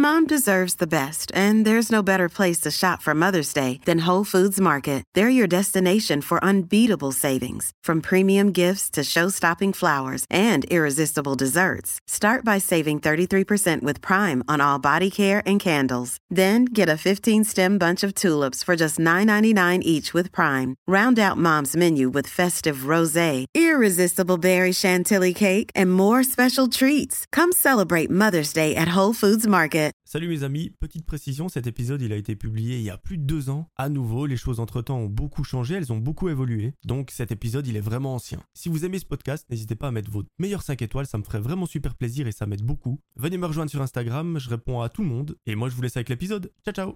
Mom deserves the best, and there's no better place to shop for Mother's Day than Whole Foods Market. They're your destination for unbeatable savings, from premium gifts to show-stopping flowers and irresistible desserts. Start by saving 33% with Prime on all body care and candles. Then get a 15-stem bunch of tulips for just $9.99 each with Prime. Round out Mom's menu with festive rosé, irresistible berry chantilly cake, and more special treats. Come celebrate Mother's Day at Whole Foods Market. Salut mes amis, petite précision, cet épisode il a été publié il y a plus de 2 ans. À nouveau, les choses entre-temps ont beaucoup changé, elles ont beaucoup évolué. Donc cet épisode il est vraiment ancien. Si vous aimez ce podcast, n'hésitez pas à mettre vos meilleures 5 étoiles, ça me ferait vraiment super plaisir et ça m'aide beaucoup. Venez me rejoindre sur Instagram, je réponds à tout le monde. Et moi je vous laisse avec l'épisode. Ciao ciao.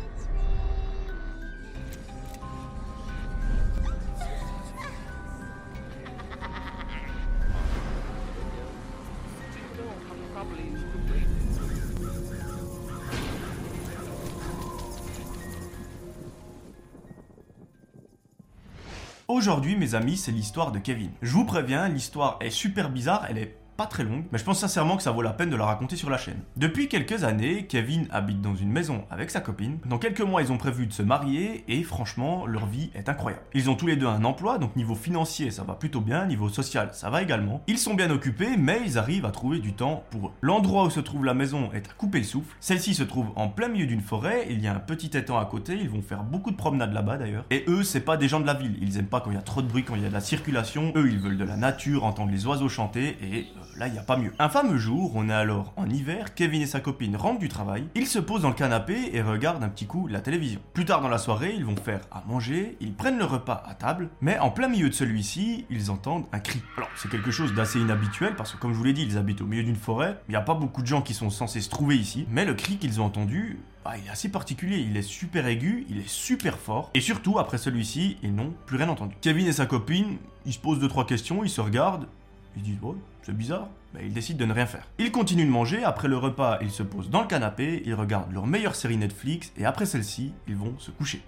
Aujourd'hui, mes amis, c'est l'histoire de Kevin. Je vous préviens, l'histoire est super bizarre, elle est pas très longue, mais je pense sincèrement que ça vaut la peine de la raconter sur la chaîne. Depuis quelques années, Kevin habite dans une maison avec sa copine. Dans quelques mois, ils ont prévu de se marier et franchement, leur vie est incroyable. Ils ont tous les deux un emploi, donc niveau financier, ça va plutôt bien, niveau social, ça va également. Ils sont bien occupés, mais ils arrivent à trouver du temps pour eux. L'endroit où se trouve la maison est à couper le souffle. Celle-ci se trouve en plein milieu d'une forêt, il y a un petit étang à côté, ils vont faire beaucoup de promenades là-bas d'ailleurs. Et eux, c'est pas des gens de la ville, ils aiment pas quand il y a trop de bruit, quand il y a de la circulation. Eux, ils veulent de la nature, entendre les oiseaux chanter et là, il n'y a pas mieux. Un fameux jour, on est alors en hiver, Kevin et sa copine rentrent du travail, ils se posent dans le canapé et regardent un petit coup la télévision. Plus tard dans la soirée, ils vont faire à manger, ils prennent le repas à table, mais en plein milieu de celui-ci, ils entendent un cri. Alors, c'est quelque chose d'assez inhabituel parce que comme je vous l'ai dit, ils habitent au milieu d'une forêt, il n'y a pas beaucoup de gens qui sont censés se trouver ici, mais le cri qu'ils ont entendu, il est assez particulier, il est super aigu, il est super fort, et surtout, après celui-ci, ils n'ont plus rien entendu. Kevin et sa copine, ils se posent 2-3 questions, ils se regardent, ils disent « Ouais, c'est bizarre ». Ils décident de ne rien faire. Ils continuent de manger, après le repas, ils se posent dans le canapé, ils regardent leur meilleure série Netflix, et après celle-ci, ils vont se coucher.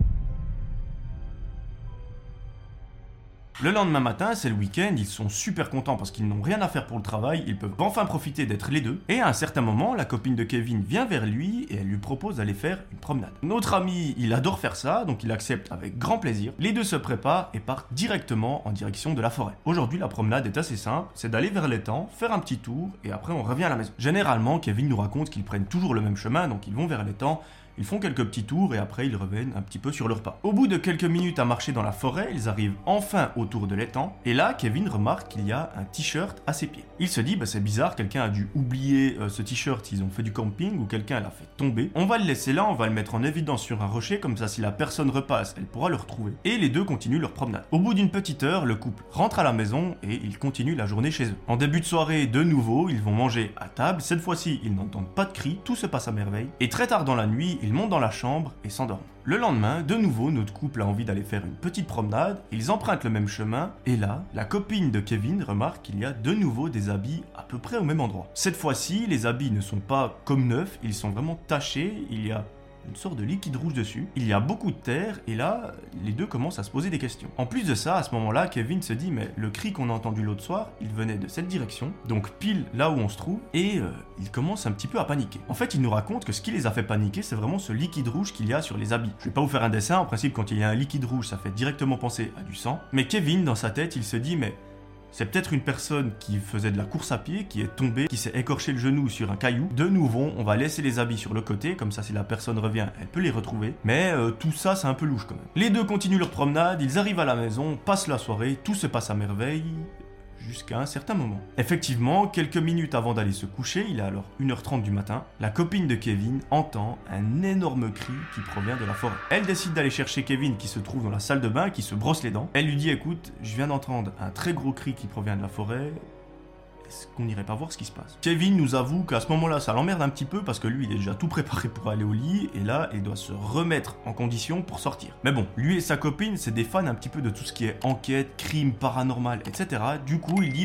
Le lendemain matin, c'est le week-end, ils sont super contents parce qu'ils n'ont rien à faire pour le travail, ils peuvent enfin profiter d'être les deux. Et à un certain moment, la copine de Kevin vient vers lui et elle lui propose d'aller faire une promenade. Notre ami, il adore faire ça, donc il accepte avec grand plaisir. Les deux se préparent et partent directement en direction de la forêt. Aujourd'hui, la promenade est assez simple, c'est d'aller vers l'étang, faire un petit tour et après on revient à la maison. Généralement, Kevin nous raconte qu'ils prennent toujours le même chemin, donc ils vont vers l'étang. Ils font quelques petits tours et après ils reviennent un petit peu sur leur pas. Au bout de quelques minutes à marcher dans la forêt, ils arrivent enfin autour de l'étang. Et là, Kevin remarque qu'il y a un t-shirt à ses pieds. Il se dit, c'est bizarre, quelqu'un a dû oublier ce t-shirt, ils ont fait du camping ou quelqu'un l'a fait tomber. On va le laisser là, on va le mettre en évidence sur un rocher, comme ça si la personne repasse, elle pourra le retrouver. Et les deux continuent leur promenade. Au bout d'une petite heure, le couple rentre à la maison et ils continuent la journée chez eux. En début de soirée, de nouveau, ils vont manger à table. Cette fois-ci, ils n'entendent pas de cris, tout se passe à merveille. Et très tard dans la nuit, ils montent dans la chambre et s'endorment. Le lendemain, de nouveau, notre couple a envie d'aller faire une petite promenade, ils empruntent le même chemin, et là, la copine de Kevin remarque qu'il y a de nouveau des habits à peu près au même endroit. Cette fois-ci, les habits ne sont pas comme neufs, ils sont vraiment tachés, il y a une sorte de liquide rouge dessus, il y a beaucoup de terre, et là, les deux commencent à se poser des questions. En plus de ça, à ce moment-là, Kevin se dit, mais le cri qu'on a entendu l'autre soir, il venait de cette direction, donc pile là où on se trouve, et il commence un petit peu à paniquer. En fait, il nous raconte que ce qui les a fait paniquer, c'est vraiment ce liquide rouge qu'il y a sur les habits. Je vais pas vous faire un dessin, en principe, quand il y a un liquide rouge, ça fait directement penser à du sang, mais Kevin, dans sa tête, il se dit, mais c'est peut-être une personne qui faisait de la course à pied, qui est tombée, qui s'est écorché le genou sur un caillou. De nouveau, on va laisser les habits sur le côté, comme ça si la personne revient, elle peut les retrouver. Mais tout ça, c'est un peu louche quand même. Les deux continuent leur promenade, ils arrivent à la maison, passent la soirée, tout se passe à merveille, jusqu'à un certain moment. Effectivement, quelques minutes avant d'aller se coucher, il est alors 1h30 du matin, la copine de Kevin entend un énorme cri qui provient de la forêt. Elle décide d'aller chercher Kevin qui se trouve dans la salle de bain, qui se brosse les dents. Elle lui dit, écoute, je viens d'entendre un très gros cri qui provient de la forêt, est-ce qu'on n'irait pas voir ce qui se passe? Kevin nous avoue qu'à ce moment-là, ça l'emmerde un petit peu parce que lui, il est déjà tout préparé pour aller au lit et là, il doit se remettre en condition pour sortir. Mais bon, lui et sa copine, c'est des fans un petit peu de tout ce qui est enquête, crime, paranormal, etc. Du coup, il dit,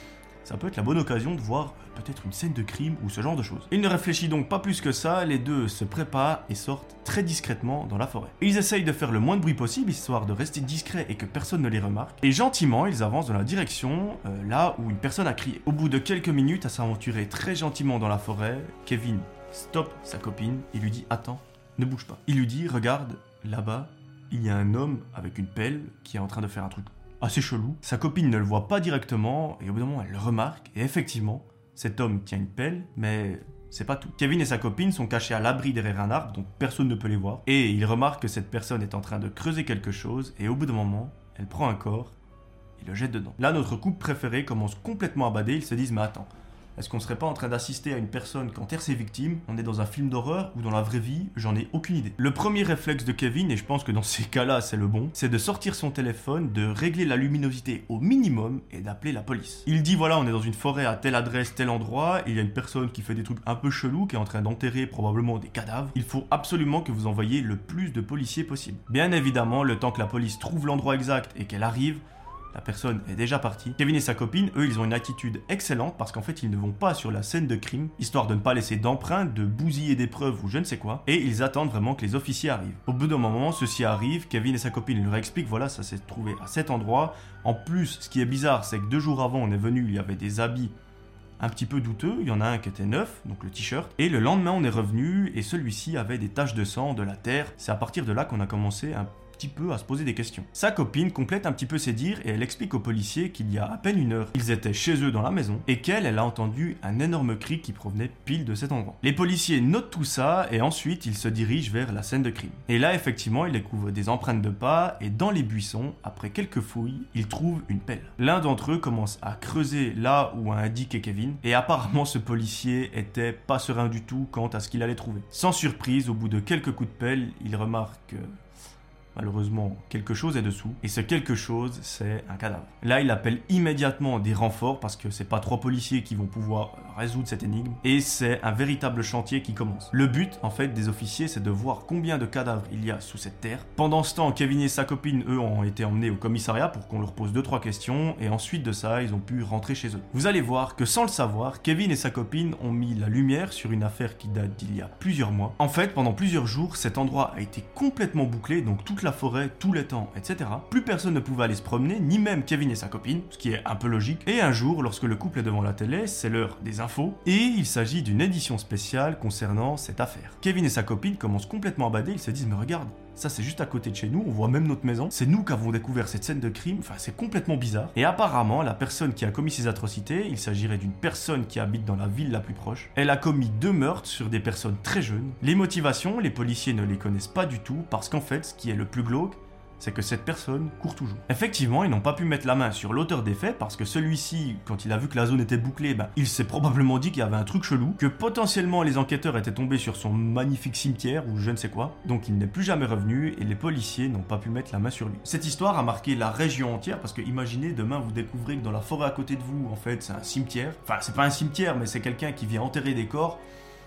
ça peut être la bonne occasion de voir peut-être une scène de crime ou ce genre de choses. Il ne réfléchit donc pas plus que ça, les deux se préparent et sortent très discrètement dans la forêt. Ils essayent de faire le moins de bruit possible, histoire de rester discret et que personne ne les remarque. Et gentiment, ils avancent dans la direction là où une personne a crié. Au bout de quelques minutes à s'aventurer très gentiment dans la forêt, Kevin stoppe sa copine et lui dit « Attends, ne bouge pas ». Il lui dit « Regarde, là-bas, il y a un homme avec une pelle qui est en train de faire un truc assez chelou. » Sa copine ne le voit pas directement et au bout d'un moment, elle le remarque et effectivement, cet homme tient une pelle, mais c'est pas tout. Kevin et sa copine sont cachés à l'abri derrière un arbre, donc personne ne peut les voir. Et il remarque que cette personne est en train de creuser quelque chose et au bout d'un moment, elle prend un corps et le jette dedans. Là, notre couple préféré commence complètement à bader. Ils se disent « Mais attends, est-ce qu'on serait pas en train d'assister à une personne qui enterre ses victimes? On est dans un film d'horreur ou dans la vraie vie? J'en ai aucune idée. » Le premier réflexe de Kevin, et je pense que dans ces cas-là c'est le bon, c'est de sortir son téléphone, de régler la luminosité au minimum et d'appeler la police. Il dit voilà, on est dans une forêt à telle adresse, tel endroit, et il y a une personne qui fait des trucs un peu chelous, qui est en train d'enterrer probablement des cadavres. Il faut absolument que vous envoyiez le plus de policiers possible. Bien évidemment, le temps que la police trouve l'endroit exact et qu'elle arrive, la personne est déjà partie. Kevin et sa copine, eux, ils ont une attitude excellente parce qu'en fait, ils ne vont pas sur la scène de crime, histoire de ne pas laisser d'empreintes, de bousiller des preuves ou je ne sais quoi, et ils attendent vraiment que les officiers arrivent. Au bout d'un moment, ceux-ci arrivent, Kevin et sa copine leur expliquent, voilà, ça s'est trouvé à cet endroit. En plus, ce qui est bizarre, c'est que 2 jours avant, on est venu, il y avait des habits un petit peu douteux, il y en a un qui était neuf, donc le t-shirt, et le lendemain, on est revenu, et celui-ci avait des taches de sang, de la terre. C'est à partir de là qu'on a commencé un petit peu à se poser des questions. Sa copine complète un petit peu ses dires et elle explique aux policiers qu'il y a à peine 1 heure, ils étaient chez eux dans la maison et qu'elle a entendu un énorme cri qui provenait pile de cet endroit. Les policiers notent tout ça et ensuite ils se dirigent vers la scène de crime. Et là effectivement ils découvrent des empreintes de pas et dans les buissons, après quelques fouilles, ils trouvent une pelle. L'un d'entre eux commence à creuser là où a indiqué Kevin et apparemment ce policier était pas serein du tout quant à ce qu'il allait trouver. Sans surprise, au bout de quelques coups de pelle, il remarque que malheureusement, quelque chose est dessous, et ce quelque chose, c'est un cadavre. Là, il appelle immédiatement des renforts, parce que c'est pas 3 policiers qui vont pouvoir résoudre cette énigme, et c'est un véritable chantier qui commence. Le but, en fait, des officiers, c'est de voir combien de cadavres il y a sous cette terre. Pendant ce temps, Kevin et sa copine, eux, ont été emmenés au commissariat pour qu'on leur pose 2-3 questions, et ensuite de ça, ils ont pu rentrer chez eux. Vous allez voir que sans le savoir, Kevin et sa copine ont mis la lumière sur une affaire qui date d'il y a plusieurs mois. En fait, pendant plusieurs jours, cet endroit a été complètement bouclé, donc toute la forêt, tout le temps, etc. Plus personne ne pouvait aller se promener, ni même Kevin et sa copine, ce qui est un peu logique. Et un jour, lorsque le couple est devant la télé, c'est l'heure des infos, et il s'agit d'une édition spéciale concernant cette affaire. Kevin et sa copine commencent complètement à bader, ils se disent « Mais regarde, ça c'est juste à côté de chez nous, on voit même notre maison, c'est nous qui avons découvert cette scène de crime, enfin c'est complètement bizarre. » Et apparemment, la personne qui a commis ces atrocités, il s'agirait d'une personne qui habite dans la ville la plus proche. Elle a commis 2 meurtres sur des personnes très jeunes. Les motivations, les policiers ne les connaissent pas du tout, parce qu'en fait, ce qui est le plus glauque, c'est que cette personne court toujours. Effectivement, ils n'ont pas pu mettre la main sur l'auteur des faits parce que celui-ci, quand il a vu que la zone était bouclée, il s'est probablement dit qu'il y avait un truc chelou, que potentiellement les enquêteurs étaient tombés sur son magnifique cimetière ou je ne sais quoi, donc il n'est plus jamais revenu et les policiers n'ont pas pu mettre la main sur lui. Cette histoire a marqué la région entière parce que imaginez, demain vous découvrez que dans la forêt à côté de vous, en fait, c'est un cimetière. Enfin, c'est pas un cimetière, mais c'est quelqu'un qui vient enterrer des corps.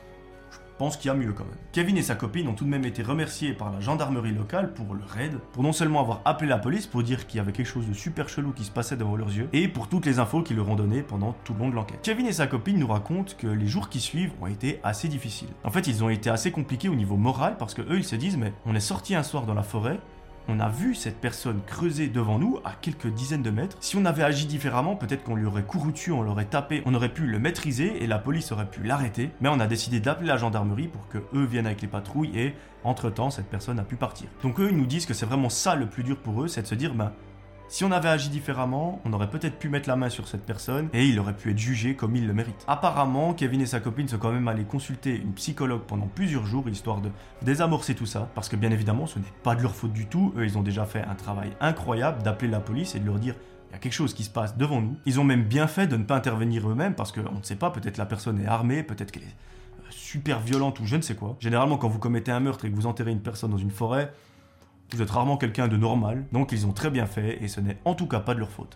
Je pense qu'il y a mieux quand même. Kevin et sa copine ont tout de même été remerciés par la gendarmerie locale pour le raid, pour non seulement avoir appelé la police pour dire qu'il y avait quelque chose de super chelou qui se passait devant leurs yeux, et pour toutes les infos qu'ils leur ont données pendant tout le long de l'enquête. Kevin et sa copine nous racontent que les jours qui suivent ont été assez difficiles. En fait, ils ont été assez compliqués au niveau moral parce que eux, ils se disent mais on est sorti un soir dans la forêt, on a vu cette personne creuser devant nous à quelques dizaines de mètres. Si on avait agi différemment, peut-être qu'on lui aurait couru dessus, on l'aurait tapé, on aurait pu le maîtriser et la police aurait pu l'arrêter. Mais on a décidé d'appeler la gendarmerie pour que eux viennent avec les patrouilles et entre-temps, cette personne a pu partir. Donc eux, ils nous disent que c'est vraiment ça le plus dur pour eux, c'est de se dire si on avait agi différemment, on aurait peut-être pu mettre la main sur cette personne et il aurait pu être jugé comme il le mérite. Apparemment, Kevin et sa copine sont quand même allés consulter une psychologue pendant plusieurs jours, histoire de désamorcer tout ça, parce que bien évidemment, ce n'est pas de leur faute du tout. Eux, ils ont déjà fait un travail incroyable d'appeler la police et de leur dire il y a quelque chose qui se passe devant nous. Ils ont même bien fait de ne pas intervenir eux-mêmes, parce qu'on ne sait pas, peut-être la personne est armée, peut-être qu'elle est super violente ou je ne sais quoi. Généralement, quand vous commettez un meurtre et que vous enterrez une personne dans une forêt, vous êtes rarement quelqu'un de normal, donc ils ont très bien fait et ce n'est en tout cas pas de leur faute.